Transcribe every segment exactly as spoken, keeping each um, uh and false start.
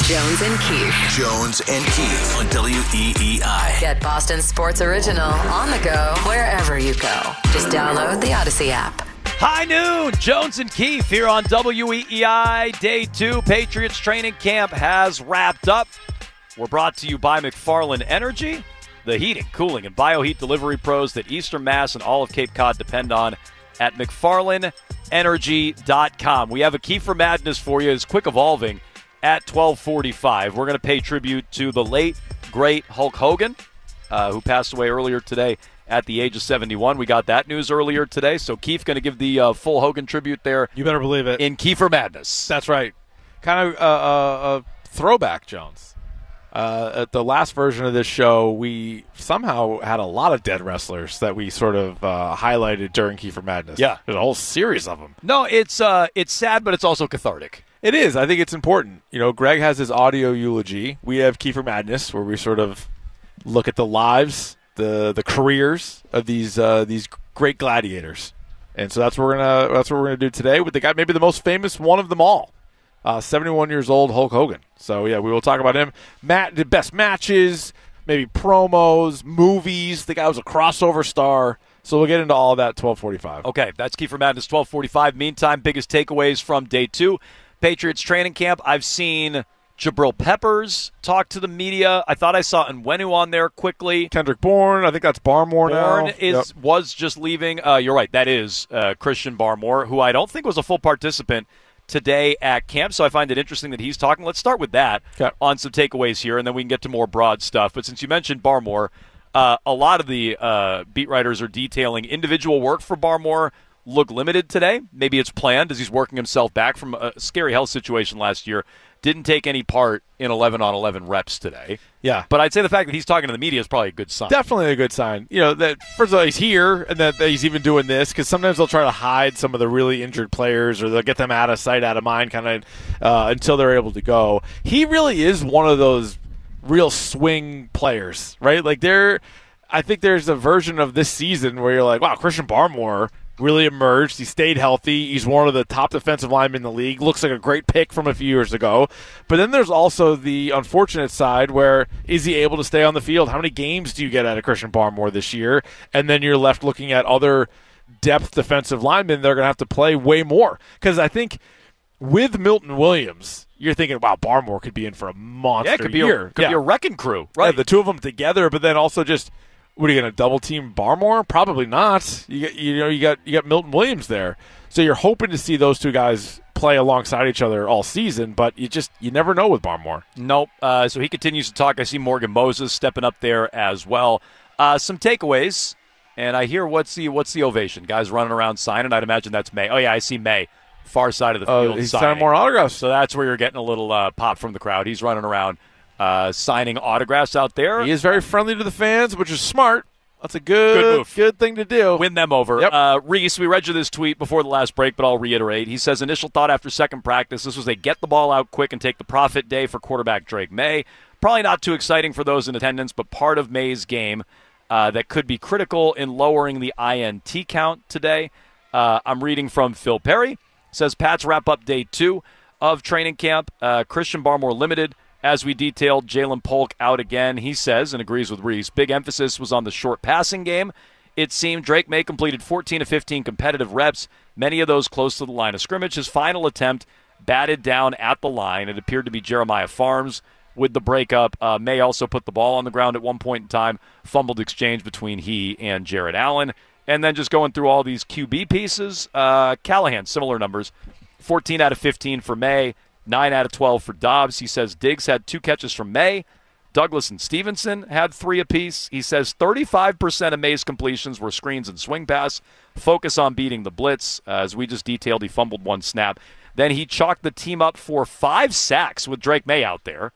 Jones and Keefe. Jones and Keefe on W E E I. Get Boston Sports Original on the go wherever you go. Just download the Odyssey app. High noon, Jones and Keefe here on W E E I. Day two, Patriots training camp has wrapped up. We're brought to you by McFarland Energy, the heating, cooling, and bioheat delivery pros that Eastern Mass and all of Cape Cod depend on at McFarland Energy dot com. We have a key for madness for you. It's quick evolving at twelve forty-five. We're going to pay tribute to the late, great Hulk Hogan, uh, who passed away earlier today at the age of seventy-one. We got that news earlier today, so Keefe going to give the uh, full Hogan tribute there. You better believe it. In Kiefer Madness. That's right. Kind of uh, uh, a throwback, Jones. Uh, at the last version of this show, we somehow had a lot of dead wrestlers that we sort of uh, highlighted during Kiefer Madness. Yeah. There's a whole series of them. No, it's uh, it's sad, but it's also cathartic. It is. I think it's important. You know, Greg has his audio eulogy. We have Kiefer Madness, where we sort of look at the lives, the the careers of these uh, these great gladiators, and so that's what we're gonna that's what we're gonna do today with the guy, maybe the most famous one of them all, uh, seventy-one years old, Hulk Hogan. So yeah, we will talk about him. Matt, the best matches, maybe promos, movies. The guy was a crossover star. So we'll get into all of that at twelve forty-five. Okay, that's Kiefer Madness, twelve forty-five. Meantime, biggest takeaways from day two, Patriots training camp. I've seen Jabril Peppers talk to the media. I thought I saw Nwenu on there quickly. Kendrick Bourne, I think that's Barmore now. Bourne is Yep. was just leaving. Uh, you're right, that is uh, Christian Barmore, who I don't think was a full participant today at camp, so I find it interesting that he's talking. Let's start with that Okay. on some takeaways here, and then we can get to more broad stuff. But since you mentioned Barmore, uh, a lot of the uh, beat writers are detailing individual work for Barmore look limited today. Maybe it's planned as he's working himself back from a scary health situation last year. Didn't take any part in eleven on eleven reps today. Yeah. But I'd say the fact that he's talking to the media is probably a good sign. Definitely a good sign. You know, that first of all, he's here and that, that he's even doing this because sometimes they'll try to hide some of the really injured players or they'll get them out of sight, out of mind kind of uh, until they're able to go. He really is one of those real swing players, right? Like, there, I think there's a version of this season where you're like, wow, Christian Barmore really emerged. He stayed healthy. He's one of the top defensive linemen in the league. Looks like a great pick from a few years ago. But then there's also the unfortunate side where is he able to stay on the field? How many games do you get out of Christian Barmore this year? And then you're left looking at other depth defensive linemen that are going to have to play way more. Because I think with Milton Williams, you're thinking, wow, Barmore could be in for a monster yeah, it could be year. A, could yeah. be a wrecking crew, right? Yeah, the two of them together, but then also just – what are you going to double team Barmore? Probably not. You get, you know, you got you got Milton Williams there, so you're hoping to see those two guys play alongside each other all season. But you just you never know with Barmore. Nope. Uh, so he continues to talk. I see Morgan Moses stepping up there as well. Uh, some takeaways, and I hear what's the what's the ovation? Guys running around signing. I'd imagine that's May. Oh yeah, I see May, far side of the field. Uh, he's signing. signing more autographs. So that's where you're getting a little uh, pop from the crowd. He's running around uh, signing autographs out there. He is very friendly to the fans, which is smart. That's a good, good, move. good thing to do. Win them over. Yep. Uh, Reese, we read you this tweet before the last break, but I'll reiterate. He says, initial thought after second practice, this was a get the ball out quick and take the profit day for quarterback Drake May. Probably not too exciting for those in attendance, but part of May's game uh, that could be critical in lowering the I N T count today. Uh, I'm reading from Phil Perry. Says, Pats wrap up day two of training camp. Uh, Christian Barmore limited. As we detailed, Jalen Polk out again. He says, and agrees with Reese, big emphasis was on the short passing game. It seemed Drake May completed fourteen of fifteen competitive reps, many of those close to the line of scrimmage. His final attempt batted down at the line. It appeared to be Jeremiah Farms with the breakup. Uh, May also put the ball on the ground at one point in time, fumbled exchange between he and Jared Allen. And then just going through all these Q B pieces, uh, Callahan, similar numbers, fourteen out of fifteen for May. nine out of twelve for Dobbs. He says Diggs had two catches from May. Douglas and Stevenson had three apiece. He says thirty-five percent of May's completions were screens and swing pass. Focus on beating the blitz. Uh, as we just detailed, he fumbled one snap. Then he chalked the team up for five sacks with Drake May out there.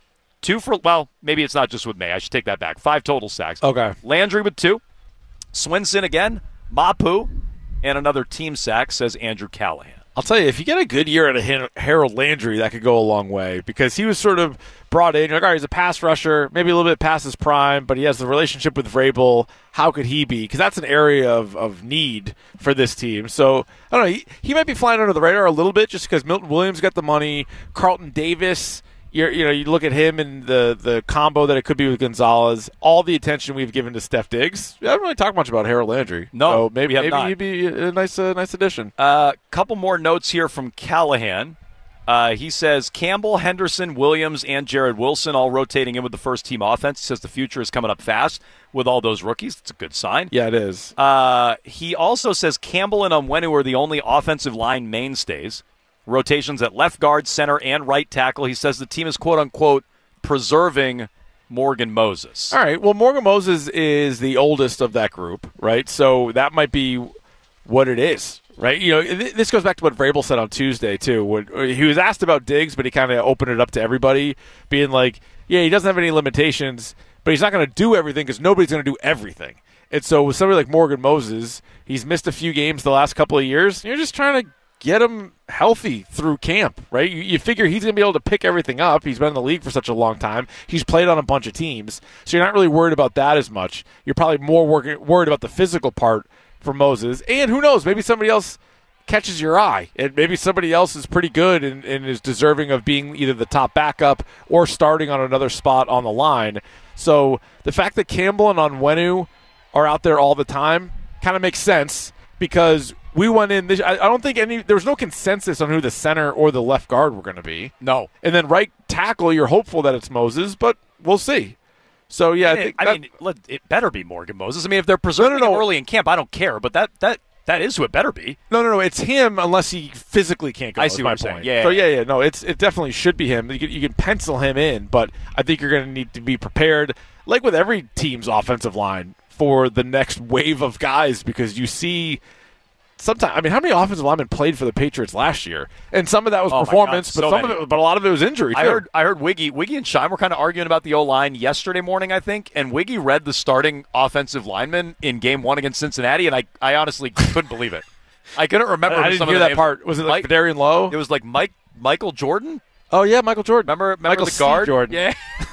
Two for, well, maybe it's not just with May. I should take that back. Five total sacks. Okay. Landry with two. Swinson again. Mapu. And another team sack, says Andrew Callahan. I'll tell you, if you get a good year out of Harold Landry, that could go a long way because he was sort of brought in. You're like, all right, he's a pass rusher, maybe a little bit past his prime, but he has the relationship with Vrabel. How could he be? Because that's an area of, of need for this team. So, I don't know, he, he might be flying under the radar a little bit just because Milton Williams got the money. Carlton Davis You're, you know, you look at him and the, the combo that it could be with Gonzalez, all the attention we've given to Steph Diggs. I don't really talk much about Harold Landry. No, so maybe, we have maybe not. he'd be a nice, uh, nice addition. A uh, couple more notes here from Callahan. Uh, he says Campbell, Henderson, Williams, and Jared Wilson all rotating in with the first-team offense. He says the future is coming up fast with all those rookies. It's a good sign. Yeah, it is. Uh, he also says Campbell and Onwenu are the only offensive line mainstays. Rotations at left guard, center, and right tackle. He says the team is, quote-unquote, preserving Morgan Moses. All right. Well, Morgan Moses is the oldest of that group, right? So that might be what it is. Right, you know, this goes back to what Vrabel said on Tuesday too. When he was asked about Diggs, but he kind of opened it up to everybody, being like, "Yeah, he doesn't have any limitations, but he's not going to do everything because nobody's going to do everything." And so, with somebody like Morgan Moses, he's missed a few games the last couple of years. You're just trying to get him healthy through camp, right? You, you figure he's going to be able to pick everything up. He's been in the league for such a long time. He's played on a bunch of teams, so you're not really worried about that as much. You're probably more working, worried about the physical part for Moses. And who knows, maybe somebody else catches your eye, and maybe somebody else is pretty good and, and is deserving of being either the top backup or starting on another spot on the line. So the fact that Campbell and Onwenu are out there all the time kind of makes sense because we went in this, I, I don't think any there was no consensus on who the center or the left guard were going to be. No. And then right tackle, you're hopeful that it's Moses, but we'll see. So, yeah, I, think I that, mean, let, it better be Morgan Moses. I mean, if they're preserving no, no, no. him early in camp, I don't care, but that that that is who it better be. No, no, no, it's him unless he physically can't go. I is see my what you're point. saying. Yeah, so, yeah, yeah, yeah, no, it's it definitely should be him. You can, you can pencil him in, but I think you're going to need to be prepared, like with every team's offensive line, for the next wave of guys because you see sometimes. I mean, how many offensive linemen played for the Patriots last year? And some of that was oh performance, God, so but some many. of it, but a lot of it was injury. I too. heard I heard Wiggy Wiggy and Shime were kind of arguing about the O-line yesterday morning, I think, and Wiggy read the starting offensive lineman in game one against Cincinnati, and I, I honestly couldn't believe it. I couldn't remember. I who didn't some hear of the that names part. were. Was it Mike, like Darian Lowe? It was like Mike Michael Jordan. Oh yeah, Michael Jordan. Remember, remember Michael the C. guard? Jordan. Yeah.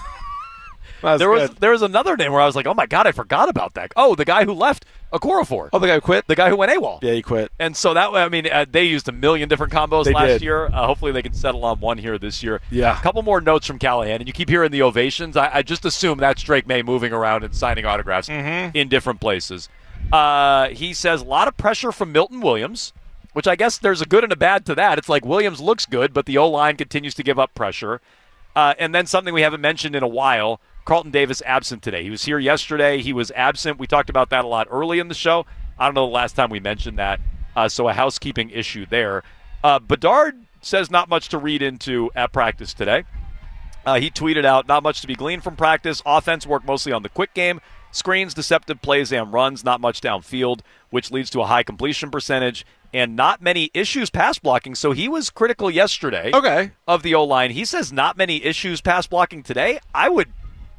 That's there was good. there was another name where I was like, oh my God, I forgot about that. Oh, the guy who left Okorafor. Oh, the guy who quit. The guy who went AWOL. Yeah, he quit. And so that way, I mean, uh, they used a million different combos They last did. year. Uh, hopefully they can settle on one here this year. Yeah. A couple more notes from Callahan, and you keep hearing the ovations. I, I just assume that's Drake May moving around and signing autographs Mm-hmm. in different places. Uh, he says a lot of pressure from Milton Williams, which I guess there's a good and a bad to that. It's like Williams looks good, but the O-line continues to give up pressure. Uh, and then something we haven't mentioned in a while, Carlton Davis absent today. He was here yesterday. He was absent. We talked about that a lot early in the show. I don't know the last time we mentioned that. Uh, so a housekeeping issue there. Uh, Bedard says not much to read into at practice today. Uh, he tweeted out, not much to be gleaned from practice. Offense work mostly on the quick game. Screens, deceptive plays, and runs, not much downfield, which leads to a high completion percentage. And not many issues pass blocking. So he was critical yesterday Okay. of the O-line. He says not many issues pass blocking today. I would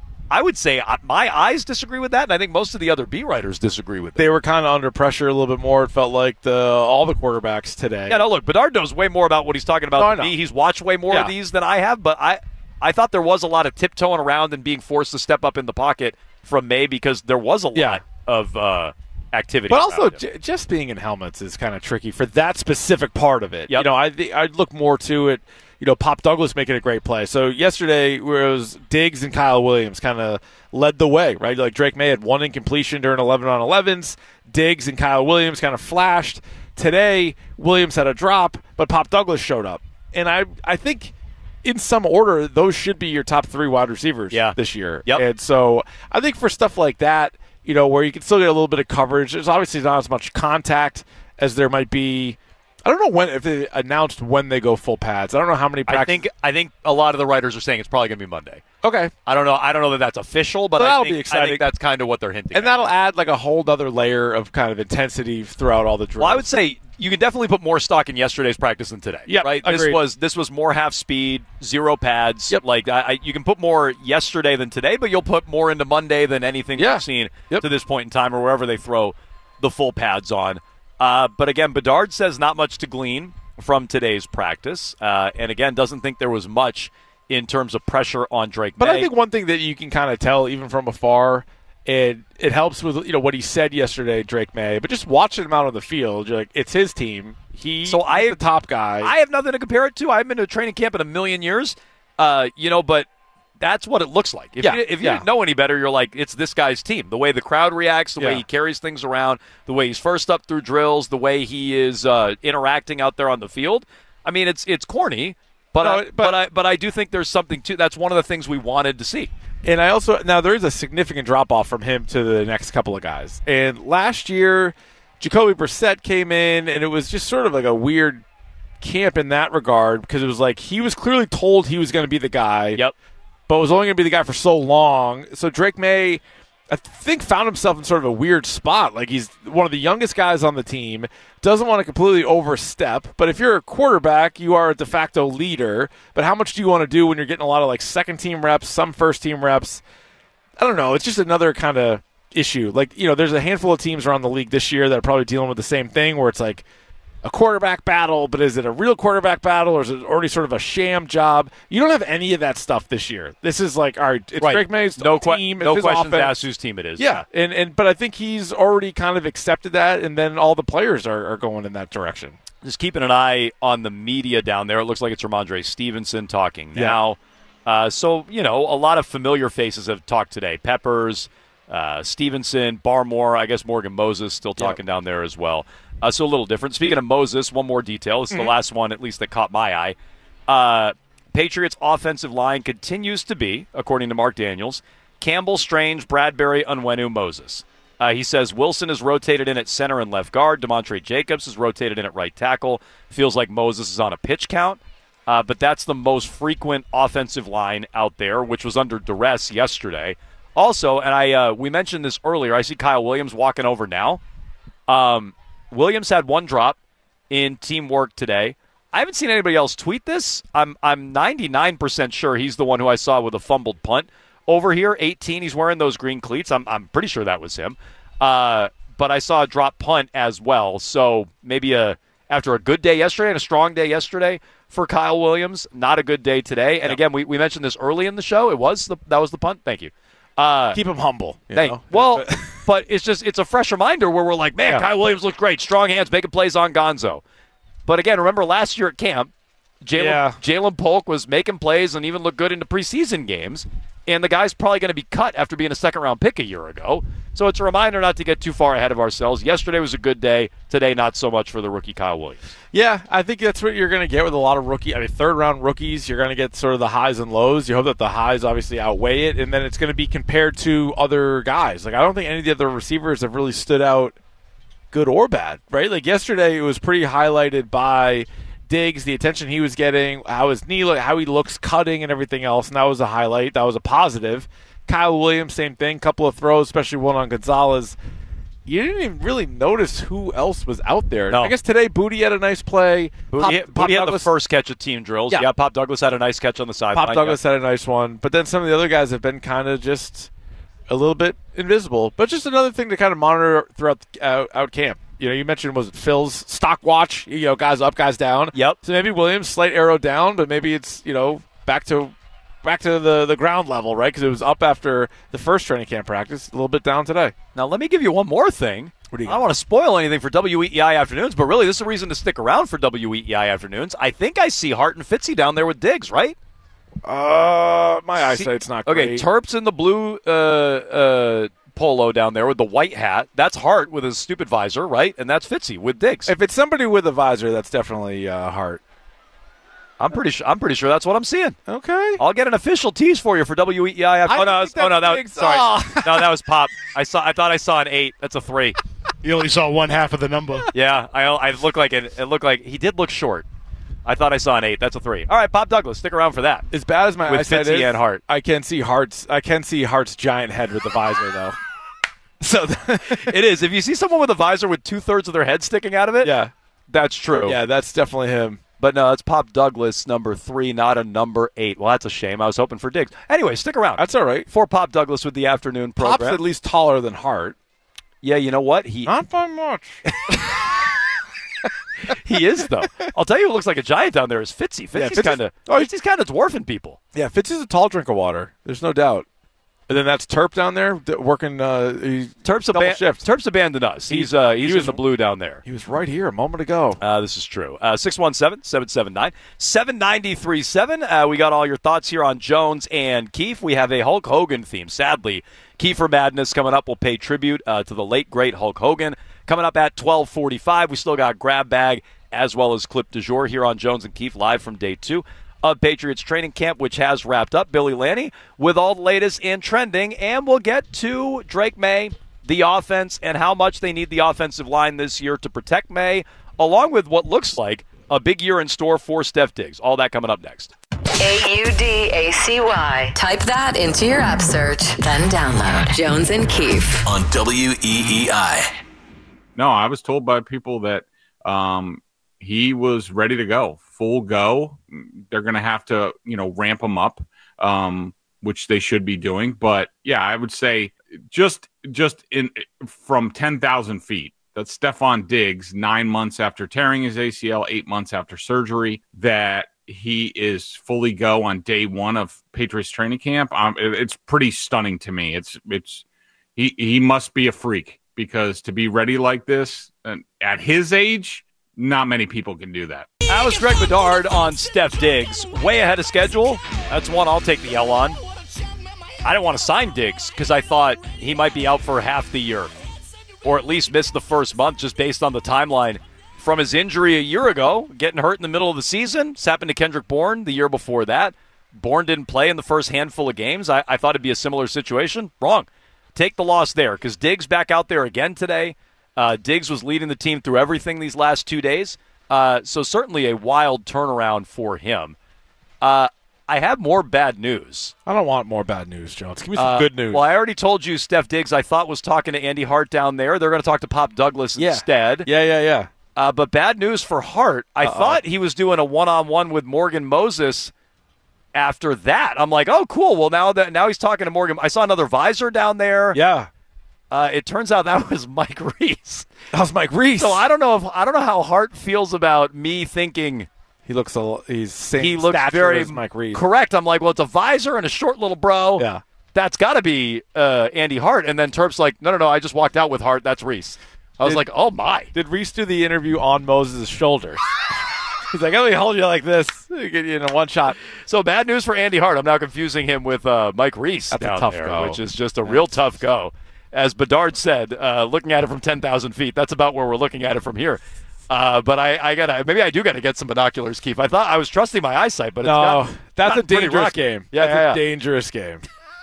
I would say uh, my eyes disagree with that, and I think most of the other beat writers disagree with that. They were kind of under pressure a little bit more. It felt like the all the quarterbacks today. Yeah, no, look, Bedard knows way more about what he's talking about No, I than know. me. He's watched way more Yeah. of these than I have, but I, I thought there was a lot of tiptoeing around and being forced to step up in the pocket from May because there was a lot Yeah. of uh, activity. But also, around him. j- just being in helmets is kind of tricky for that specific part of it. Yep. You know, I th- I'd look more to it. You know, Pop Douglas making a great play. So yesterday, where it was Diggs and Kyle Williams kind of led the way, right? Like Drake May had one incompletion during eleven on elevens. Diggs and Kyle Williams kind of flashed. Today, Williams had a drop, but Pop Douglas showed up. And I, I think in some order, those should be your top three wide receivers Yeah. this year. Yep. And so I think for stuff like that, you know, where you can still get a little bit of coverage, there's obviously not as much contact as there might be. I don't know when if they announced when they go full pads. I don't know how many I practices. think I think a lot of the writers are saying it's probably going to be Monday. Okay. I don't know. I don't know that that's official, but So I that'll think, be I exciting. think that's kind of what they're hinting. And at. that'll add like a whole other layer of kind of intensity throughout all the drills. Well, I would say you could definitely put more stock in yesterday's practice than today. Yep, right. This agreed. was this was more half speed, zero pads. Yep. Like I, I, you can put more yesterday than today, but you'll put more into Monday than anything Yeah. we've seen Yep. to this point in time, or wherever they throw the full pads on. Uh, but again, Bedard says not much to glean from today's practice, uh, and again doesn't think there was much in terms of pressure on Drake But May. I think one thing that you can kind of tell even from afar, it it helps with you know what he said yesterday, Drake May. But just watching him out on the field, you're like, it's his team. He So I- he's the top guy. I have nothing to compare it to. I haven't been to a training camp in a million years. Uh, you know, but that's what it looks like. If Yeah, you, if you yeah. didn't know any better, you're like, it's this guy's team. The way the crowd reacts, the Yeah. way he carries things around, the way he's first up through drills, the way he is uh, interacting out there on the field. I mean, it's it's corny, but No, I, but- but I but I do think there's something to. That's one of the things we wanted to see. And I also now there is a significant drop off from him to the next couple of guys. And last year, Jacoby Brissett came in, and it was just sort of like a weird camp in that regard because it was like he was clearly told he was going to be the guy. Yep. But was only going to be the guy for so long. So Drake May, I think, found himself in sort of a weird spot. Like he's one of the youngest guys on the team, doesn't want to completely overstep. But if you're a quarterback, you are a de facto leader. But how much do you want to do when you're getting a lot of like second team reps, some first team reps? I don't know. It's just another kind of issue. Like, you know, there's a handful of teams around the league this year that are probably dealing with the same thing where it's like a quarterback battle, but is it a real quarterback battle or is it already sort of a sham job? You don't have any of that stuff this year. This is like, all right, it's Right. Drake May's No, que- team. no it's his questions offense. asked whose team it is. Yeah, and, and but I think he's already kind of accepted that, and then all the players are, are going in that direction. Just keeping an eye on the media down there. It looks like it's Ramondre Stevenson talking Yeah. now. Uh, so, you know, a lot of familiar faces have talked today. Peppers, uh, Stevenson, Barmore, I guess Morgan Moses still talking down there as well. Uh, so a little different. Speaking of Moses, one more detail. This is Mm-hmm. the last one, at least, that caught my eye. Uh, Patriots' offensive line continues to be, according to Mark Daniels, Campbell, Strange, Bradbury, Onwenu, Moses. Uh, he says Wilson is rotated in at center and left guard. DeMontre Jacobs is rotated in at right tackle. Feels like Moses is on a pitch count. Uh, but that's the most frequent offensive line out there, which was under duress yesterday. Also, and I uh, we mentioned this earlier, I see Kyle Williams walking over now. Um, Williams had one drop in teamwork today. I haven't seen anybody else tweet this. I'm I'm ninety-nine percent sure he's the one who I saw with a fumbled punt. Over here, eighteen, he's wearing those green cleats. I'm I'm pretty sure that was him. Uh, but I saw a drop punt as well. So maybe a after a good day yesterday and a strong day yesterday for Kyle Williams, not a good day today. And again, we, we mentioned this early in the show. It was the that was the punt. Thank you. Uh, Keep him humble. you Thank, know? well, but it's just it's a fresh reminder where we're like, man, Yeah. Kyle Williams looked great, strong hands, making plays on Gonzo. But again, remember last year at camp, Jalen Yeah. Jalen Polk was making plays and even looked good into preseason games, and the guy's probably going to be cut after being a second round pick a year ago. So it's a reminder not to get too far ahead of ourselves. Yesterday was a good day. Today, not so much for the rookie Kyle Williams. Yeah, I think that's what you're going to get with a lot of rookie. I mean, third round rookies. You're going to get sort of the highs and lows. You hope that the highs obviously outweigh it, and then it's going to be compared to other guys. Like I don't think any of the other receivers have really stood out, good or bad. Right? Like yesterday, it was pretty highlighted by Diggs, the attention he was getting, how his knee, look, how he looks cutting, and everything else. And that was a highlight. That was a positive. Kyle Williams, same thing. Couple of throws, especially one on Gonzalez. You didn't even really notice who else was out there. No. I guess today Booty had a nice play. Booty, Pop, hit- Pop Booty had the Douglas, first catch at team drills. Yeah. Yeah, Pop Douglas had a nice catch on the sideline. Pop Douglas had a nice one. But then some of the other guys have been kind of just a little bit invisible. But just another thing to kind of monitor throughout the, out, out camp. You know, you mentioned, was it Phil's stock watch? You know, guys up, guys down. Yep. So maybe Williams, slight arrow down, but maybe it's, you know, back to back to the, the ground level, right? Because it was up after the first training camp practice, a little bit down today. Now, let me give you one more thing. What do you I don't want to spoil anything for W E E I Afternoons, but really, this is a reason to stick around for W E E I Afternoons. I think I see Hart and Fitzy down there with Diggs, right? Uh, my eyesight's not Okay, great. Terps in the blue uh, uh, polo down there with the white hat. That's Hart with his stupid visor, right? And that's Fitzy with Diggs. If it's somebody with a visor, that's definitely uh, Hart. I'm pretty sure. I'm pretty sure that's what I'm seeing. Okay. I'll get an official tease for you for W E E I. After- I oh no, think that was, oh no, that's that was, Diggs. sorry, Oh. no, that was Pop. I saw. I thought I saw an eight. That's a three. You only saw one half of the number. Yeah, I I look like it. It looked like he did look short. I thought I saw an eight. That's a three. All right, Pop Douglas, stick around for that. As bad as my With eyesight Fitzy is, and Hart. I can see Hart's. I can see Hart's giant head with the visor, though. So, It is. If you see someone with a visor with two thirds of their head sticking out of it, yeah, that's true. yeah, that's definitely him. But no, it's Pop Douglas, number three, not a number eight. Well, that's a shame. I was hoping for Diggs. Anyway, stick around. That's all right. For Pop Douglas with the afternoon Pop's program. at least taller than Hart. Yeah, you know what? He Not by much. he is though. I'll tell you, who looks like a giant down there is Fitzy. Yeah, Fitzy's Fitzy's- kind of oh, he's- Fitzy's kind of dwarfing people. Yeah, Fitz is a tall drink of water. There's no doubt. And then that's Terp down there d- working. Uh, Terp's, double aban- shift. Terp's abandoned us. He's uh, he's he in was- the blue down there. He was right here a moment ago. Uh, this is true. Uh, six one seven, seven seven nine, seven nine three seven. Uh, we got all your thoughts here on Jones and Keefe. We have a Hulk Hogan theme. Sadly, Kiefer Madness coming up. We'll pay tribute uh, to the late, great Hulk Hogan. Coming up at twelve forty-five. We still got Grab Bag as well as Clip du Jour here on Jones and Keefe live from day two of Patriots training camp, which has wrapped up. Billy Lanny with all the latest in trending, and we'll get to Drake May, the offense, and how much they need the offensive line this year to protect May, along with what looks like a big year in store for Steph Diggs. All that coming up next. A U D A C Y. Type that into your app search, then download Jones and Keefe. On W E E I. No, I was told by people that um, he was ready to go, full go. They're going to have to, you know, ramp him up, um, which they should be doing. But yeah, I would say just just in from ten thousand feet, that's Stephon Diggs, nine months after tearing his A C L, eight months after surgery, that he is fully go on day one of Patriots training camp. Um, it, it's pretty stunning to me. It's it's he he must be a freak, because to be ready like this and at his age, not many people can do that. That was Greg Bedard on Steph Diggs. Way ahead of schedule. That's one I'll take the L on. I didn't want to sign Diggs because I thought he might be out for half the year, or at least miss the first month, just based on the timeline from his injury a year ago, getting hurt in the middle of the season. This happened to Kendrick Bourne the year before that. Bourne didn't play in the first handful of games. I, I thought it'd be a similar situation. Wrong. Take the loss there, because Diggs back out there again today. Uh, Diggs was leading the team through everything these last two days. Uh, so certainly a wild turnaround for him. Uh, I have more bad news. I don't want more bad news, Jones. Give me some Uh, good news. Well, I already told you Steph Diggs, I thought, was talking to Andy Hart down there. They're going to talk to Pop Douglas yeah. instead. Yeah, yeah, yeah. Uh, but bad news for Hart. I Uh-oh. thought he was doing a one-on-one with Morgan Moses after that. I'm like, oh, cool. Well, now that now he's talking to Morgan. I saw another visor down there. Yeah. Uh, it turns out that was Mike Reese. That was Mike Reese. So I don't know if I don't know how Hart feels about me thinking he looks a he's same he looks stature very as Mike Reese. correct. I'm like, well, it's a visor and a short little bro. Yeah. That's got to be uh, Andy Hart. And then Terp's like, no, no, no, I just walked out with Hart. That's Reese. I was Did- like, oh, my. Did Reese do the interview on Moses' shoulders? He's like, let me hold you like this. Get you in a one shot. So bad news for Andy Hart. I'm now confusing him with uh, Mike Reese That's a down tough there, go. which is just a real tough go. As Bedard said, uh, looking at it from ten thousand feet, that's about where we're looking at it from here. Uh, but I, I gotta maybe I do gotta get some binoculars, Keith. I thought I was trusting my eyesight, but it's No, got, that's a gotten pretty dangerous rocky. game. Yeah, that's yeah, a yeah. dangerous game.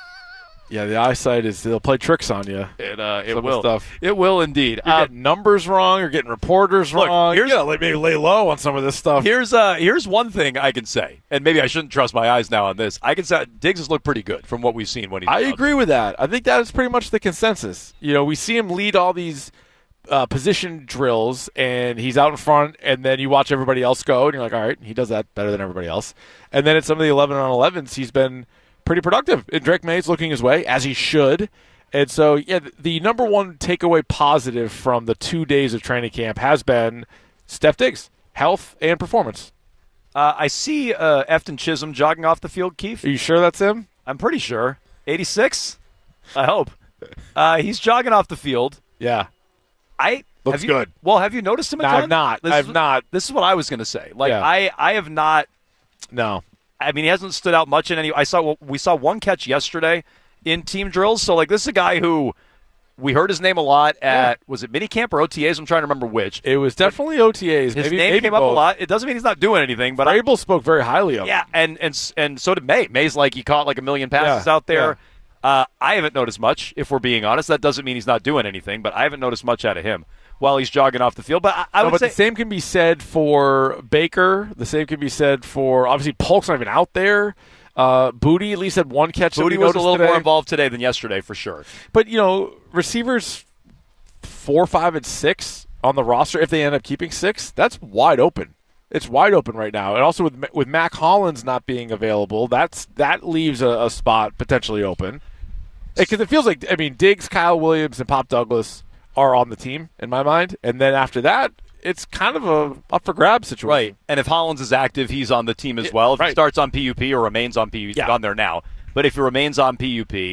Yeah, the eyesight is they'll play tricks on you. It uh, it Some of will. stuff. It will indeed. You're Uh, getting numbers wrong. You're getting reporters Look, wrong. here's- you gotta maybe lay low on some of this stuff. Here's uh here's one thing I can say, and maybe I shouldn't trust my eyes now on this. I can say Diggs has looked pretty good from what we've seen when he's I out. agree with that. I think that is pretty much the consensus. You know, we see him lead all these uh, position drills, and he's out in front, and then you watch everybody else go, and you're like, all right, he does that better than everybody else. And then at some of the eleven on elevens, he's been pretty productive. And Drake May's looking his way, as he should. And so, yeah, the number one takeaway positive from the two days of training camp has been Steph Diggs, health and performance. Uh, I see uh, Efton Chisholm jogging off the field, Keith. Are you sure that's him? I'm pretty sure. eighty-six? I hope. Uh, he's jogging off the field. Yeah. I Looks have you, good. Well, have you noticed him a No, ton? I've not. This I've is, not. This is what I was going to say. Like Yeah. I, I have not. No. I mean, he hasn't stood out much in any. I saw we saw one catch yesterday in team drills. So like, this is a guy who we heard his name a lot at. Was it minicamp or O T As? I'm trying to remember which. It was definitely O T As. His maybe, name maybe came up a both. lot. It doesn't mean he's not doing anything, but I, Vrabel spoke very highly of him. yeah, and and and so did May. May's like he caught like a million passes Yeah, out there. Uh, I haven't noticed much. If we're being honest, that doesn't mean he's not doing anything, but I haven't noticed much out of him while he's jogging off the field. But I, I No, would but say the same can be said for Baker. The same can be said for, obviously, Polk's not even out there. Uh, Booty at least had one catch. Booty that we was a noticed little today. more involved today than yesterday for sure. But, you know, receivers four, five, and six on the roster, if they end up keeping six, that's wide open. It's wide open right now. And also with with Mac Hollins not being available, that's that leaves a, a spot potentially open. Because it feels like, I mean, Diggs, Kyle Williams, and Pop Douglas are on the team, in my mind. And then after that, it's kind of a up for grabs situation. Right. And if Hollins is active, he's on the team as well. If right. he starts on P U P or remains on P U P, Yeah. he's on there now. But if he remains on P U P,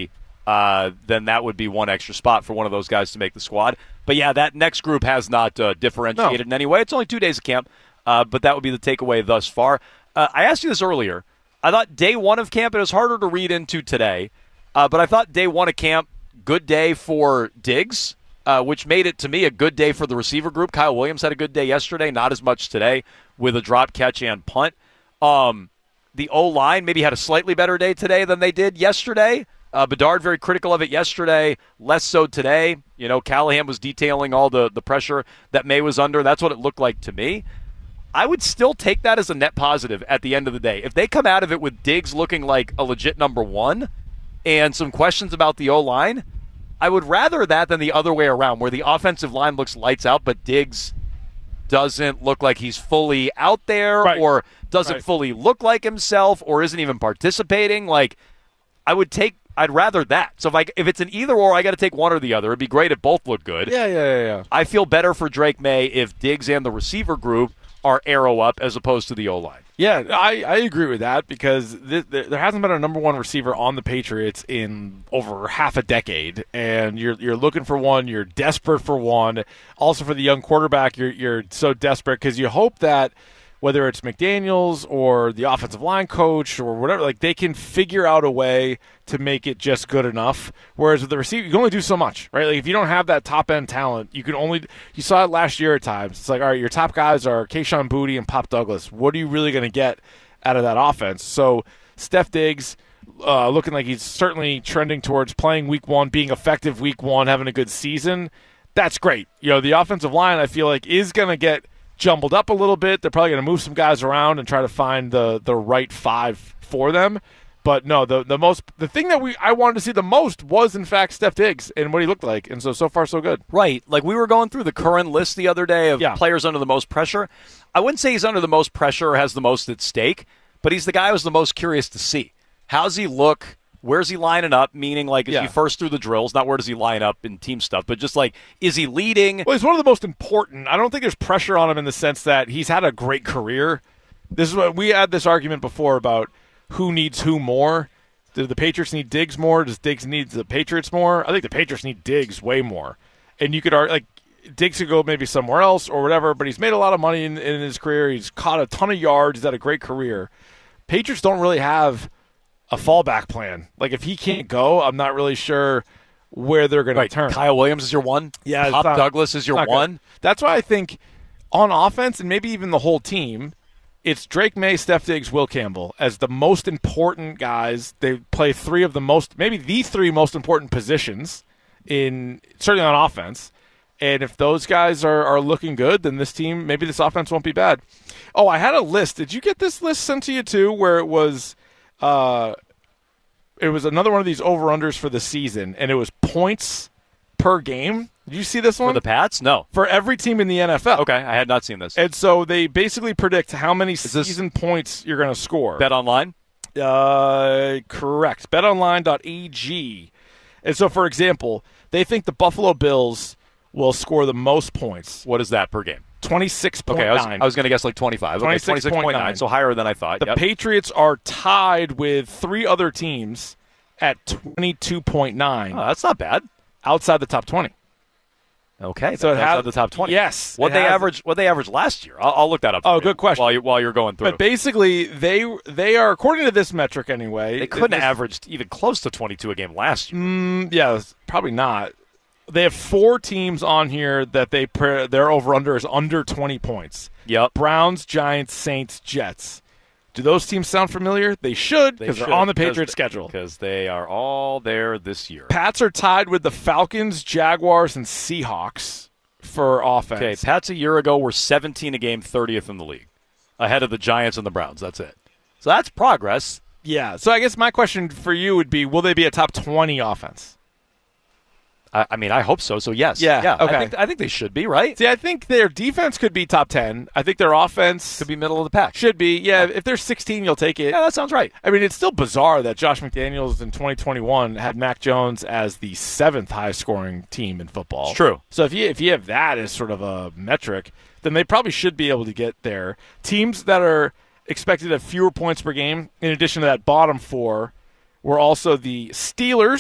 uh, then that would be one extra spot for one of those guys to make the squad. But, yeah, that next group has not uh, differentiated No. in any way. It's only two days of camp, uh, but that would be the takeaway thus far. Uh, I asked you this earlier. I thought day one of camp, it was harder to read into today, uh, but I thought day one of camp, good day for Diggs, uh, which made it, to me, a good day for the receiver group. Kyle Williams had a good day yesterday, not as much today with a drop, catch, and punt. Um, the O-line maybe had a slightly better day today than they did yesterday. Uh, Bedard very critical of it yesterday, less so today. You know, Callahan was detailing all the, the pressure that May was under. That's what it looked like to me. I would still take that as a net positive at the end of the day. If they come out of it with Diggs looking like a legit number one and some questions about the O-line, I would rather that than the other way around, where the offensive line looks lights out, but Diggs doesn't look like he's fully out there Right. or doesn't Right. fully look like himself or isn't even participating. Like, I would take I'd rather that. So if I if it's an either or, I got to take one or the other. It'd be great if both look good. Yeah, yeah, yeah, yeah. I feel better for Drake May if Diggs and the receiver group are arrow up as opposed to the O-line. Yeah, I, I agree with that because th- th- there hasn't been a number one receiver on the Patriots in over half a decade, and you're you're looking for one. You're desperate for one. Also for the young quarterback, you're you're so desperate because you hope that whether it's McDaniels or the offensive line coach or whatever, like they can figure out a way to make it just good enough. Whereas with the receiver, you can only do so much, right? Like if you don't have that top end talent, you can only. You saw it last year at times. It's like, all right, your top guys are Kayshon Boutte and Pop Douglas. What are you really going to get out of that offense? So Steph Diggs, uh, looking like he's certainly trending towards playing week one, being effective week one, having a good season. That's great. You know, the offensive line, I feel like, is going to get jumbled up a little bit. They're probably going to move some guys around and try to find the the right five for them. But no, the the most the thing that we I wanted to see the most was in fact Steph Diggs and what he looked like, and so so far so good. Right. Like we were going through the current list the other day of Yeah. players under the most pressure. I wouldn't say he's under the most pressure or has the most at stake, but he's the guy I was the most curious to see. How's he look? Where's he lining up? Meaning, like, is Yeah. he first through the drills? Not where does he line up in team stuff, but just like, is he leading? Well, he's one of the most important. I don't think there's pressure on him in the sense that he's had a great career. This is what we had this argument before about who needs who more. Do the Patriots need Diggs more? Does Diggs need the Patriots more? I think the Patriots need Diggs way more. And you could argue, like, Diggs could go maybe somewhere else or whatever, but he's made a lot of money in, in his career. He's caught a ton of yards. He's had a great career. Patriots don't really have a fallback plan. Like, if he can't go, I'm not really sure where they're going Right. to turn. Kyle Williams is your one. Yeah, it's Pop not- Douglas is your not good. one. That's why I think on offense and maybe even the whole team, it's Drake May, Steph Diggs, Will Campbell as the most important guys. They play three of the most, maybe the three most important positions in certainly on offense. And if those guys are, are looking good, then this team, maybe this offense won't be bad. Oh, I had a list. Did you get this list sent to you too, where it was uh, it was another one of these over-unders for the season, and it was points per game? Did you see this one? For the Pats? No. For every team in the N F L. Okay, I had not seen this. And so they basically predict how many this season points you're going to score. Bet online? Uh, correct. bet online dot a g. And so, for example, they think the Buffalo Bills will score the most points, What is that per game? twenty-six point nine. Okay, I was, I was going to guess like twenty-five. Okay, twenty-six point nine, so higher than I thought. the Yep. Patriots are tied with three other teams at twenty-two point nine Oh, that's not bad. outside the top twenty. Okay, So so it that's has- outside the top twenty. yes, What it they has- average? What they averaged last year? I'll, I'll look that up. Oh, for you good question. While you while you're going through, But basically, they they are, according to this metric anyway, they couldn't this- have averaged even close to twenty-two a game last year. Mm, yeah, probably not. They have four teams on here that they pre- their over under is under twenty points. Yep. Browns, Giants, Saints, Jets. Do those teams sound familiar? They should because they, should, are on the 'cause Patriots they- schedule. because they are all there this year. Pats are tied with the Falcons, Jaguars, and Seahawks for offense. Okay, Pats a year ago were seventeen a game, thirtieth in the league, ahead of the Giants and the Browns. That's it. So that's progress. Yeah. So I guess my question for you would be: will they be a top twenty offense? I, I mean, I hope so. So yes. Yeah, Yeah. okay. I think I think they should be right. See, I think their defense could be top ten. I think their offense Could be middle of the pack. should be. Yeah, if they're sixteen, you'll take it. Yeah, that sounds right. I mean, it's still bizarre that Josh McDaniels in twenty twenty-one had Mac Jones as the seventh highest scoring team in football. It's true. So if you if you have that as sort of a metric, then they probably should be able to get there. Teams that are expected to have fewer points per game, in addition to that bottom four, were also the Steelers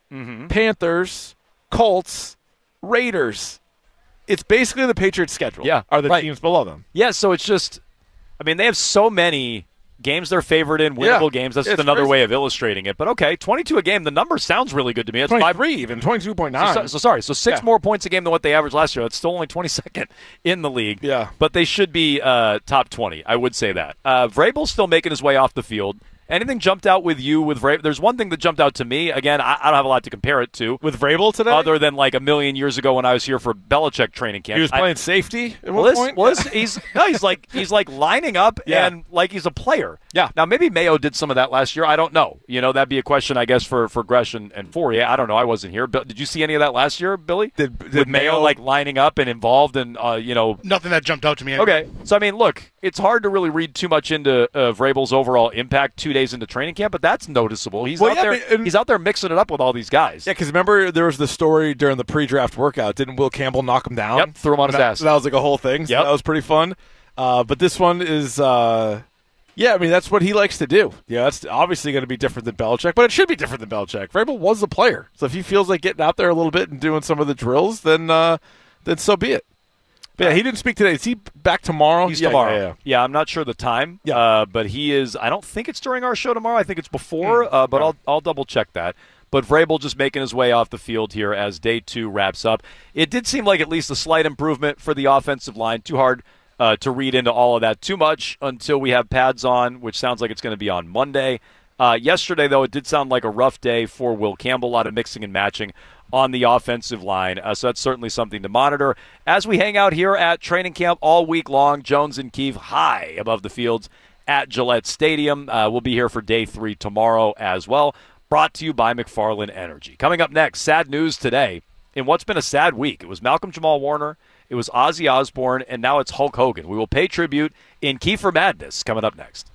Mm-hmm. Panthers, Colts, Raiders. It's basically the Patriots' schedule. Yeah, are the right. teams below them. Yeah, so it's just, I mean, they have so many games they're favored in, winnable Yeah, games. That's it's just another crazy. way of illustrating it. But okay, twenty-two a game. The number sounds really good to me. It's five. twenty-three even, twenty-two point nine. So, so sorry, so six Yeah. more points a game than what they averaged last year. That's still only twenty-second in the league. Yeah. But they should be uh, top twenty. I would say that. Uh, Vrabel's still making his way off the field. Anything jumped out with you with Vrabel? There's one thing that jumped out to me. Again, I, I don't have a lot to compare it to. With Vrabel today? Other than like a million years ago when I was here for Belichick training camp. He was I- playing safety at well, one this, point? well, this, he's no, he's like he's like lining up Yeah. and like he's a player. Yeah. Now maybe Mayo did some of that last year. I don't know. You know, that'd be a question, I guess, for for Gresh and, and Fourier. I don't know. I wasn't here. But did you see any of that last year, Billy? Did- did With Mayo, Mayo- like lining up and involved and uh, you know. Nothing that jumped out to me. Okay, so I mean, look, it's hard to really read too much into uh, Vrabel's overall impact two days into training camp, but that's noticeable. He's Well, out yeah, there. but- and- he's out there mixing it up with all these guys. Yeah, because remember there was the story during the pre-draft workout. Didn't Will Campbell knock him down? Yep, threw him on his that, ass. That was like a whole thing. So Yep. that was pretty fun. Uh, but this one is, uh, yeah, I mean, that's what he likes to do. Yeah, that's obviously going to be different than Belichick, but it should be different than Belichick. Vrabel was the player. So if he feels like getting out there a little bit and doing some of the drills, then uh, then so be it. But yeah, he didn't speak today. Is he back tomorrow? He's Yeah, tomorrow. Yeah, yeah. Yeah, I'm not sure the time. Yeah. Uh, but he is. I don't think it's during our show tomorrow. I think it's before. Uh, but yeah. I'll I'll double check that. But Vrabel just making his way off the field here as day two wraps up. It did seem like at least a slight improvement for the offensive line. Too hard uh, to read into all of that too much until we have pads on, which sounds like it's going to be on Monday. Uh, yesterday, though, it did sound like a rough day for Will Campbell. A lot of mixing and matching on the offensive line. Uh, so that's certainly something to monitor. As we hang out here at training camp all week long, Jones and Keefe high above the fields at Gillette Stadium. Uh, we'll be here for day three tomorrow as well. Brought to you by McFarland Energy. Coming up next, sad news today in what's been a sad week. It was Malcolm Jamal Warner, it was Ozzy Osbourne, and now it's Hulk Hogan. We will pay tribute in Kiefer Madness coming up next.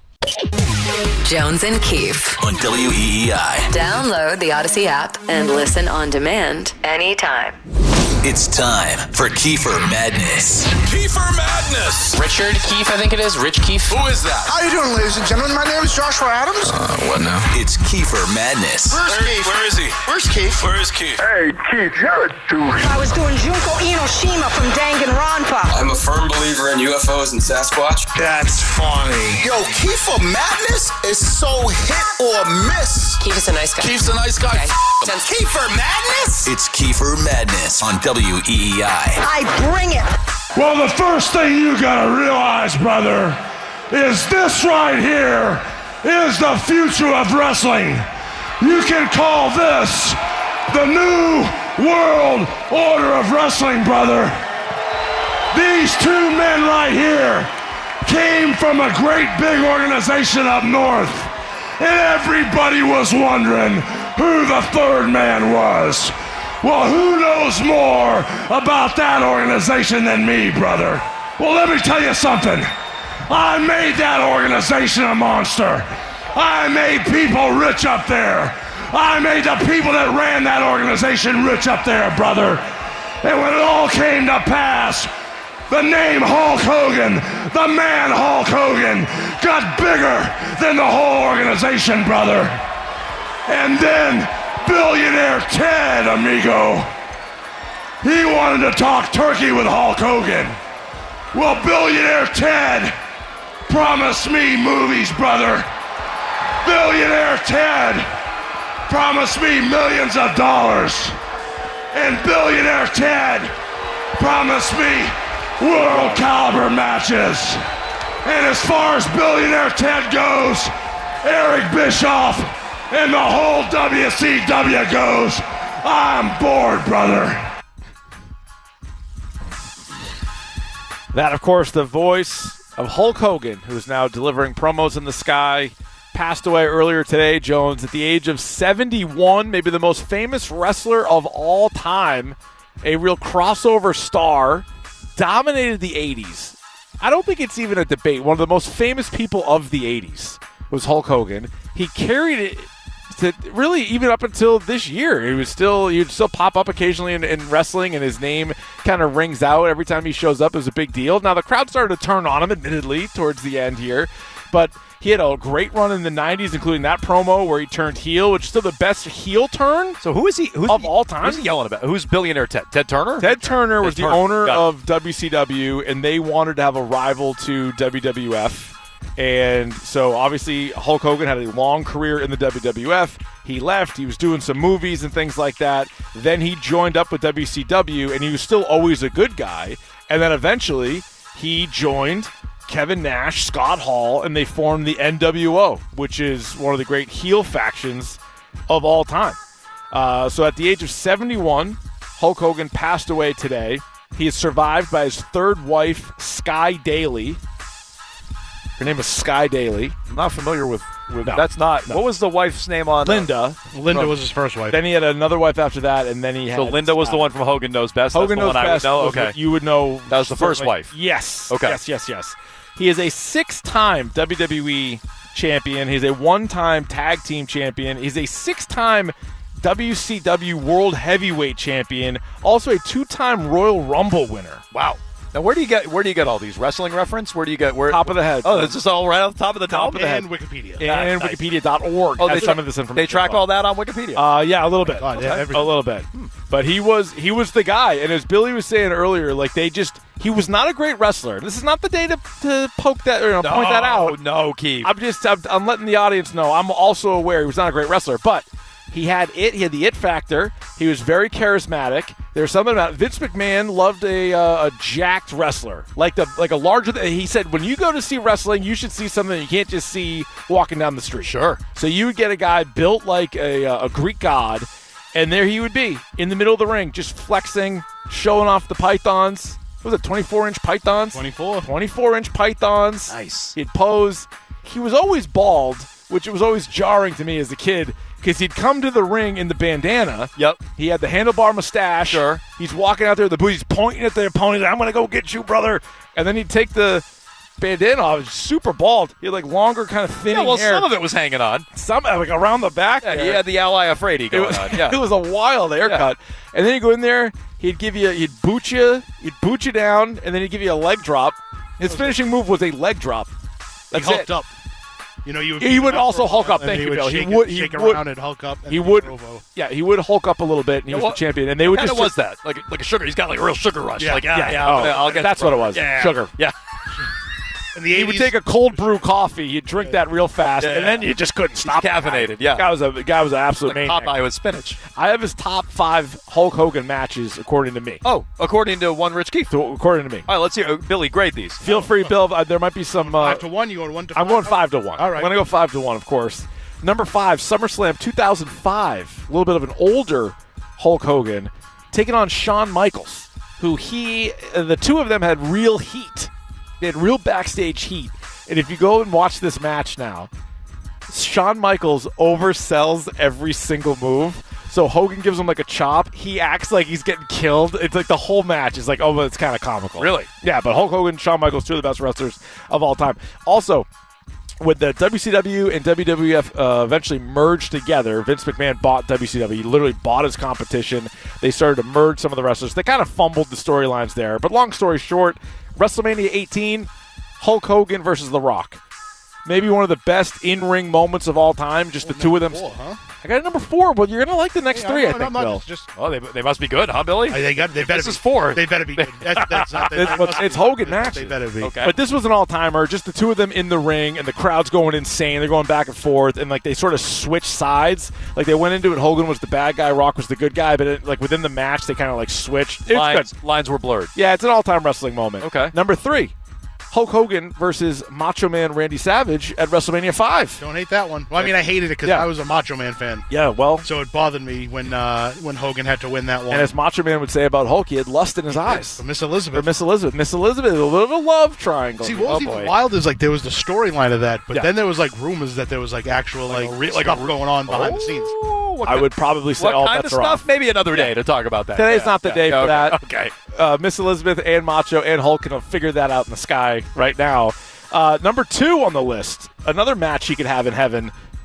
Jones and Keefe. On W E E I. Download the Odyssey app and listen on demand anytime. It's time for Kiefer Madness. Kiefer Madness! Richard Keefe, I think it is. Rich Keefe. Who is that? How you doing, ladies and gentlemen? My name is Joshua Adams. Uh, what now? It's Kiefer Madness. Where's Keith? Where is he? Where's Keith? Where is Keith? Hey, Keith, you're a douche. I was doing Junko Inoshima from Danganronpa. I'm a firm believer in U F Os and Sasquatch. That's funny. Yo, Kiefer Madness is so hit or miss. Keefe is a nice guy. Keith's a nice guy. Okay. F- him. Kiefer Madness? It's Kiefer Madness on W E E I. I bring it. Well, the first thing you gotta realize, brother, is this right here is the future of wrestling. You can call this the new world order of wrestling, brother. These two men right here came from a great big organization up north, and everybody was wondering who the third man was. Well, who knows more about that organization than me, brother? Well, let me tell you something. I made that organization a monster. I made people rich up there. I made the people that ran that organization rich up there, brother. And when it all came to pass, the name Hulk Hogan, the man Hulk Hogan, got bigger than the whole organization, brother. And then Billionaire Ted, amigo, he wanted to talk turkey with Hulk Hogan. Well, Billionaire Ted promised me movies, brother. Billionaire Ted promised me millions of dollars. And Billionaire Ted promised me world caliber matches. And as far as Billionaire Ted goes, Eric Bischoff and the whole W C W goes, I'm bored, brother. That, of course, the voice of Hulk Hogan, who is now delivering promos in the sky, passed away earlier today, Jones, at the age of seventy-one, maybe the most famous wrestler of all time, a real crossover star, dominated the eighties. I don't think it's even a debate. One of the most famous people of the eighties was Hulk Hogan. He carried it to really even up until this year. He was still, he'd still pop up occasionally in, in wrestling, and his name kind of rings out every time he shows up. Is a big deal. Now the crowd started to turn on him, admittedly, towards the end here, but he had a great run in the nineties, including that promo where he turned heel, which is still the best heel turn. So who is he? Who's of he, all time? Who's he yelling about? Who's billionaire Ted? Ted Turner? Ted Turner was Ted the Turner. owner Got it. of W C W, and they wanted to have a rival to W W F. And so, obviously, Hulk Hogan had a long career in the W W F. He left. He was doing some movies and things like that. Then he joined up with W C W, and he was still always a good guy. And then eventually, he joined Kevin Nash, Scott Hall, and they formed the N W O, which is one of the great heel factions of all time. Uh, so at the age of seventy-one, Hulk Hogan passed away today. He is survived by his third wife, Sky Daly. Her name is Sky Daly. I'm not familiar with. with No. That's not. No. What was the wife's name on? uh, Linda. Linda was his first wife. Then he had another wife after that, and then he had. So Linda was the one from Hogan Knows Best. Hogan That's the Knows one Best. I would know. was Okay. what you would know. That was the first certainly. wife. Yes. Okay. Yes, yes, yes. He is a six-time W W E champion. He's a one-time tag team champion. He's a six-time W C W World Heavyweight champion. Also a two-time Royal Rumble winner. Wow. Now, where do you get where do you get all these wrestling reference? Where do you get where? Top of the head. Oh, this is all right off the top of the Top dome. of the head. And Wikipedia. And Nice. Wikipedia dot org Oh, has they some tra- of this information. They track all that on Wikipedia. Uh, yeah, a little bit. God, yeah, Okay. everything. a little bit. But he was he was the guy, and as Billy was saying earlier, like they just he was not a great wrestler. This is not the day to, to poke that or you know, point that out. No, Keith. I'm just I'm, I'm letting the audience know. I'm also aware he was not a great wrestler, but he had it. He had the it factor. He was very charismatic. There's something about Vince McMahon loved a uh, a jacked wrestler, like the like a larger. Than, he said when you go to see wrestling, you should see something you can't just see walking down the street. Sure. So you would get a guy built like a uh, a Greek god, and there he would be in the middle of the ring, just flexing, showing off the pythons. What was it, twenty-four inch pythons? twenty-four. twenty-four inch pythons. Nice. He'd pose. He was always bald, which was always jarring to me as a kid because he'd come to the ring in the bandana. Yep. He had the handlebar mustache. Sure. He's walking out there with the boots, pointing at the opponent. I'm going to go get you, brother. And then he'd take the bandana off. He was super bald. He had like longer, kind of thinning Yeah, well, hair. some of it was hanging on. Some like around the back. Yeah, there. he had the Ally Afraidy It going was, on. Yeah. it was a wild haircut. And then you go in there, he'd give you, he'd boot you, he'd boot you down, and then he'd give you a leg drop. His finishing move was a leg drop. That's he hulked it. up. You know, you would He beat would him up also for a hulk while, up. and Thank he you, would Bill. Shake He would. It, He shake would. around and hulk up. And He then would. Provo. Yeah, he would hulk up a little bit, and he Yeah, was well, the champion. And they would What just kind of was that? Like, like a sugar. He's got like a real sugar rush. Yeah, like, yeah, yeah. yeah. I'll, Oh, I'll get that's the what it brother. was. Yeah. Sugar. Yeah. In the He eighties, would take a cold brew coffee. You'd drink that real fast, Yeah. and then you just couldn't stop. Caffeinated. Yeah. Guy was a the guy was an absolute Like maniac. Popeye with spinach. I have his top five Hulk Hogan matches according to me. Oh, according to one Rich Keith. So, according to me. All right, let's hear. uh, Billy, grade these. Feel free, Bill. Uh, there might be some. Uh, five to one. You going one to I'm five? going five to one. All right. I'm going to go five to one, of course. Number five, SummerSlam two thousand five. A little bit of an older Hulk Hogan taking on Shawn Michaels, who he, uh, the two of them had real heat. They had real backstage heat. And if you go and watch this match now, Shawn Michaels oversells every single move. So Hogan gives him like a chop. He acts like he's getting killed. It's like the whole match is like, oh, it's kind of comical. Really? Yeah, but Hulk Hogan, Shawn Michaels, two of the best wrestlers of all time. Also, when the W C W and W W F uh, eventually merged together, Vince McMahon bought W C W. He literally bought his competition. They started to merge some of the wrestlers. They kind of fumbled the storylines there. But long story short, WrestleMania eighteen, Hulk Hogan versus The Rock. Maybe one of the best in-ring moments of all time. Just the two of them. Four, huh? I got a number four, but you're going to like the next Hey, three, I I'm- think, I'm not- Bill. it's just Oh, they, they must be good, huh, Billy? they got. They better This be is four. They better be good. That's, that's not, It's, that must it's be- Hogan They matches. better be. Okay. But this was an all-timer. Just the two of them in the ring, and the crowd's going insane. They're going back and forth, and like they sort of switched sides. Like they went into it, Hogan was the bad guy, Rock was the good guy. But it, like within the match, they kind of like switched. It's lines, good. lines were blurred. Yeah, it's an all-time wrestling moment. Okay. Number three, Hulk Hogan versus Macho Man Randy Savage at WrestleMania five. Don't hate that one. Well, I mean, I hated it because Yeah. I was a Macho Man fan, Yeah, well, so it bothered me when uh, when Hogan had to win that one. and as Macho Man would say about Hulk, he had lust in his eyes. For Miss Or Elizabeth. Miss Elizabeth. Miss Elizabeth, a little bit of a love triangle. See, what was oh, even boy. wild is like there was the storyline of that, but Yeah. then there was like rumors that there was like actual like, a re- like like a stuff going on behind the scenes. Oh, what I ki- would probably say What all kind bets of are stuff? off. Maybe another day to talk about that. Today's Yeah, not the yeah, day for okay, that. Okay. Uh, Miss Elizabeth and Macho and Hulk can figure that out in the sky right now. Uh, number two on the list, another match he could have in heaven,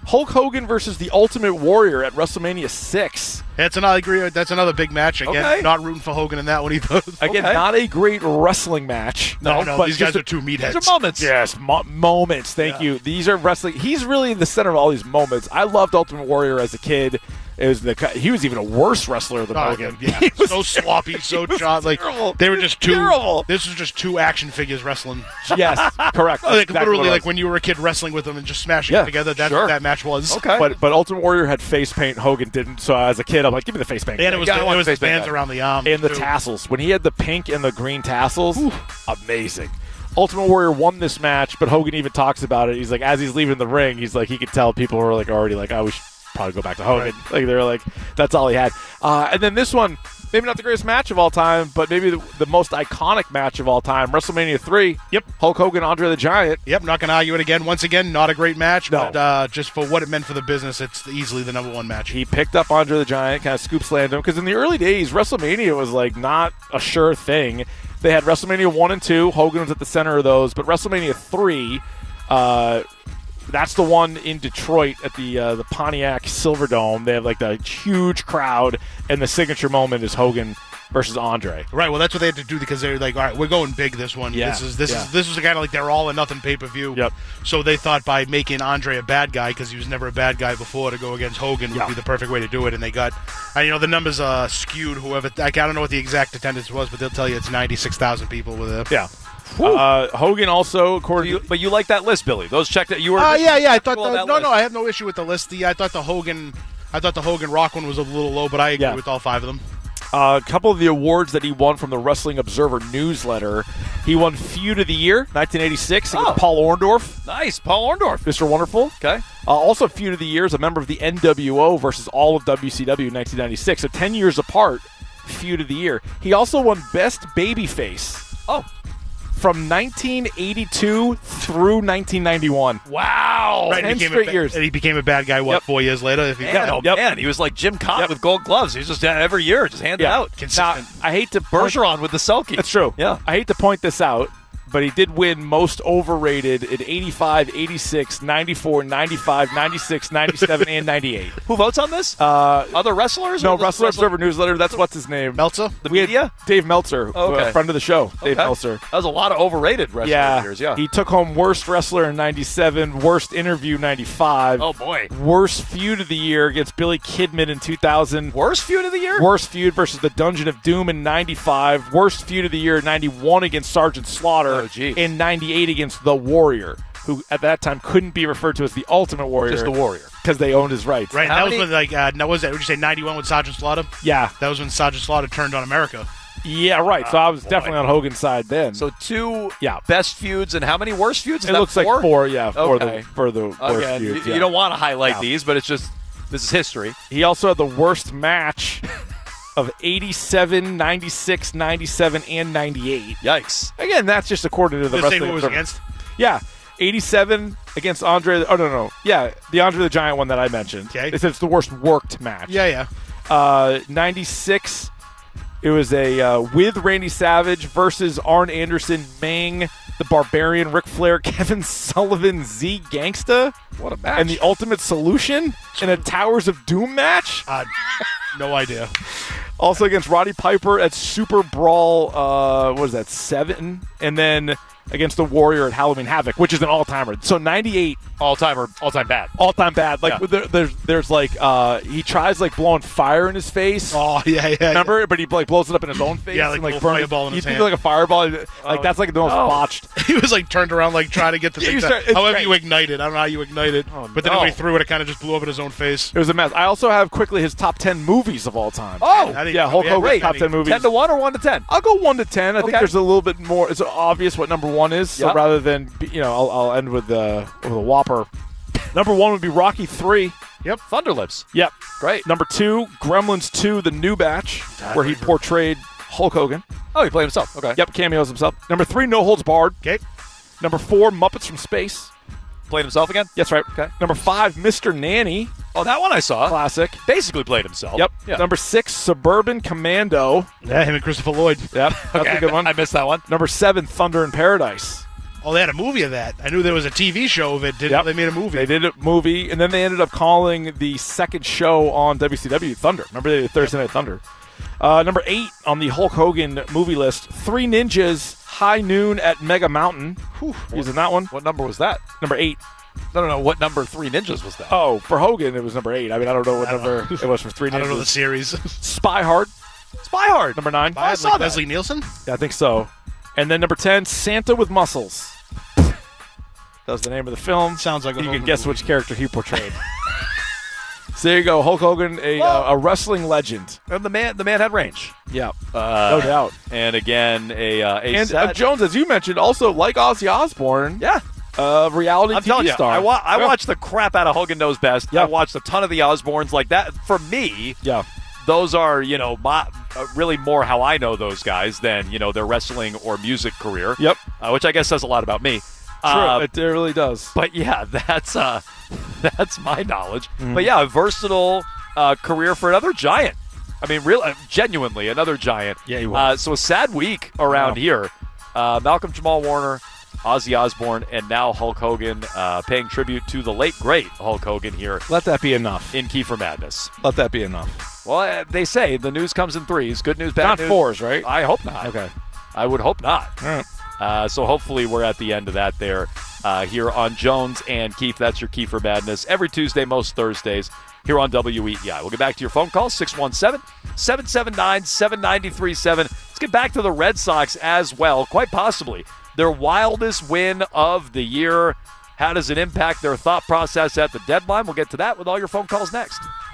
Hulk Hogan versus the Ultimate Warrior at WrestleMania six. That's another, I agree. That's another big match. Again, Okay. not rooting for Hogan in that one either. Again, Okay. not a great wrestling match. No, no, but these just guys a- are two meatheads. These are moments. Yes, mo- moments. Thank Yeah. you. These are wrestling. He's really the center of all these moments. I loved Ultimate Warrior as a kid. It was the he was even a worse wrestler than Oh, Hogan. yeah, He was so sloppy, so was shot. Like terrible. they were just two. Terrible. This was just two action figures wrestling. Yes, correct. Oh, like Exactly literally, what it like was. when you were a kid wrestling with them and just smashing Yeah, it together. That's sure. what that match was. Okay. But but Ultimate Warrior had face paint. Hogan didn't. So as a kid, I'm like, give me the face paint. And it was Yeah, I the, want it was the the face paint bands guy. around the arm and the too. tassels. When he had the pink and the green tassels, amazing. Ultimate Warrior won this match, but Hogan even talks about it. He's like, as he's leaving the ring, he's like, he could tell people were like already like, oh, we should probably go back to Hogan. Like they're like, that's all he had. Uh, and then this one, maybe not the greatest match of all time, but maybe the, the most iconic match of all time, WrestleMania three. Yep. Hulk Hogan, Andre the Giant. Yep, not going to argue it again. Once again, not a great match, No. but uh, just for what it meant for the business, it's easily the number one match. He picked up Andre the Giant, kind of scoop slammed him, because in the early days, WrestleMania was like not a sure thing. They had WrestleMania one and two. Hogan was at the center of those, but WrestleMania three, uh, that's the one in Detroit at the uh, the Pontiac Silverdome. They have like the huge crowd, and the signature moment is Hogan versus Andre. Right, well, that's what they had to do because they're like, all right, we're going big this one. Yeah, This is this yeah. is this was kind of like they're all or nothing pay per view. Yep. So they thought by making Andre a bad guy because he was never a bad guy before to go against Hogan would Yeah. be the perfect way to do it, and they got, and you know, the numbers uh, skewed. Whoever I don't know what the exact attendance was, but they'll tell you it's ninety six thousand people with it. Yeah. Uh, Hogan also, according You, to but you like that list, Billy? Those checked that you were. Uh, yeah, yeah. I thought Well, the, that no, list. no. I have no issue with the list. The I thought the Hogan, I thought the Hogan Rock one was a little low, but I agree Yeah. with all five of them. Uh, a couple of the awards that he won from the Wrestling Observer newsletter. He won Feud of the Year, nineteen eighty-six, against Oh. Paul Orndorff, Nice, Paul Orndorff. Mister Wonderful. Okay. Uh, also, Feud of the Year is a member of the N W O versus all of W C W in nineteen ninety-six. So ten years apart, Feud of the Year. He also won Best Babyface Oh, from nineteen eighty-two through nineteen ninety-one. wow. Right, and ten he became straight a, ba- years. And he became a bad guy. What Yep. four years later? If he, Man, oh, Yep. man, he was like Jim Cott Yep. with gold gloves. He was just uh, every year just handing Yeah. out. Now, consistent. I hate to point, Bergeron with the Selkie. That's true. Yeah. I hate to point this out, but he did win most overrated in eighty-five, eighty-six, ninety-four, ninety-five, ninety-six, ninety-seven, and ninety-eight. Who votes on this? Uh, Other wrestlers? no, or the Wrestler wrestle- Observer Newsletter. That's what's his name. Meltzer. The We had media? Dave Meltzer, Oh, okay. a friend of the show. Dave Okay. Meltzer. That was a lot of overrated wrestler Yeah. years. Yeah. He took home Worst Wrestler in ninety-seven, Worst Interview ninety-five, oh, boy. Worst Feud of the Year against Billy Kidman in two thousand, Worst feud of the year? Worst Feud versus the Dungeon of Doom in ninety-five, Worst Feud of the Year in ninety-one against Sergeant Slaughter, Oh, geez. in ninety-eight against The Warrior, who at that time couldn't be referred to as the Ultimate Warrior. Just the Warrior. Because they owned his rights. Right. How That many- was when like uh, now was that? Would you say ninety-one with Sergeant Slaughter? Yeah. That was when Sergeant Slaughter turned on America. Yeah, right. So I was definitely on Hogan's side then. So two Yeah. best feuds and how many worst feuds? Is it that looks four? like four, yeah, for Okay. the, for the worst Again, feuds. you, yeah. you don't want to highlight Yeah. these, but it's just this is history. He also had the worst match of eighty-seven, ninety-six, ninety-seven, and ninety-eight. Yikes. Again, that's just according to the Did it say Wrestling who it was Observer. against? Yeah, eighty-seven against Andre. Oh no, no, yeah, the Andre the Giant one that I mentioned. Okay. It says it's the worst worked match. Yeah, yeah. Uh, ninety-six. It was a uh, with Randy Savage versus Arn Anderson, Meng, the Barbarian, Ric Flair, Kevin Sullivan, Z Gangsta. What a match. And the Ultimate Solution in a Towers of Doom match. Uh, no idea. Also against Roddy Piper at Super Brawl, uh, what is that, seven? And then against the Warrior at Halloween Havoc, which is an all-timer. So ninety-eight, all-time or all-time bad. all-time bad. Like Yeah. there, there's, there's like uh, he tries like blowing fire in his face. Oh yeah, yeah. Remember? But he like blows it up in his own face. Yeah, like and, a little burns- fireball in you his think hand. like a fireball. Like that's like the most botched. He was like turned around, like trying to get the Yeah, thing. you to- start- it's however great. you ignite it, I don't know how you ignite it. but then no. when he threw it, it kind of just blew up in his own face. It was a mess. I also have quickly his top ten movies of all time. Oh, I didn't yeah, know Hulk we had Hogan's that top many. ten movies. ten to one or one to ten? I'll go one to ten. I think Okay. there's a little bit more. It's obvious what number one is. So Yeah. rather than you know, I'll, I'll end with the with a whopper. Number one would be Rocky three. Yep. Thunderlips. Yep. Great. Number two, Gremlins two, the new batch, where he portrayed Hulk Hogan. Oh, he played himself. Okay. Yep, cameos himself. Number three, No Holds Barred. Okay. Number four, Muppets from Space. Played himself again? Yes, right. Okay. Number five, Mister Nanny. Oh, that one I saw. Classic. Basically played himself. Yep. Yeah. Number six, Suburban Commando. Yeah, him and Christopher Lloyd. Yep. That's okay, a good one. I missed that one. Number seven, Thunder in Paradise. Oh, they had a movie of that. I knew there was a T V show of it. Did Yep. They made a movie. They did a movie, and then they ended up calling the second show on W C W Thunder. Remember they did Thursday Night Thunder. Uh, number eight on the Hulk Hogan movie list, Three Ninjas, High Noon at Mega Mountain. Whew, using that one. What number was that? Number eight. No, no, no. What number Three Ninjas was that? Oh, for Hogan, it was number eight. I mean, I don't know what number it was for Three Ninjas. I don't know the series. Spy Hard. Spy Hard. Number nine. I saw like that. Leslie Nielsen. Yeah, I think so. And then number ten, Santa with Muscles. That was the name of the film. Sounds like a You can Hogan guess movie. which character he portrayed. So there you go, Hulk Hogan, a, uh, a wrestling legend. And the man, the man had range. Yeah, Uh, no doubt. And again, a uh, a And sad- uh, Jones, as you mentioned, also like Ozzy Osbourne, yeah. uh, reality I'm T V telling you, star. I, wa- I Yeah. watched the crap out of Hogan Knows Best. Yeah. I watched a ton of the Osbournes. Like that, for me, Yeah, those are, you know, my, uh, really more how I know those guys than, you know, their wrestling or music career. Yep. Uh, which I guess says a lot about me. True, Uh, it, it really does. But yeah, that's uh, that's my knowledge. Mm-hmm. But yeah, a versatile uh, career for another giant. I mean, real, uh, genuinely another giant. Yeah, he Uh, was. so a sad week around Wow. here. Uh, Malcolm Jamal Warner, Ozzy Osbourne, and now Hulk Hogan, uh, paying tribute to the late great Hulk Hogan here Let that be enough. in Kiefer Madness. Let that be enough. Well, uh, they say the news comes in threes. Good news, bad Not news. fours, right? I hope not. Okay. I would hope not. All right. Uh, so hopefully we're at the end of that there uh, here on Jones and Keefe. That's your Kiefer Madness every Tuesday, most Thursdays here on W E E I. We'll get back to your phone call, six one seven, seven seven nine, seven nine three seven. Let's get back to the Red Sox as well, quite possibly their wildest win of the year. How does it impact their thought process at the deadline? We'll get to that with all your phone calls next.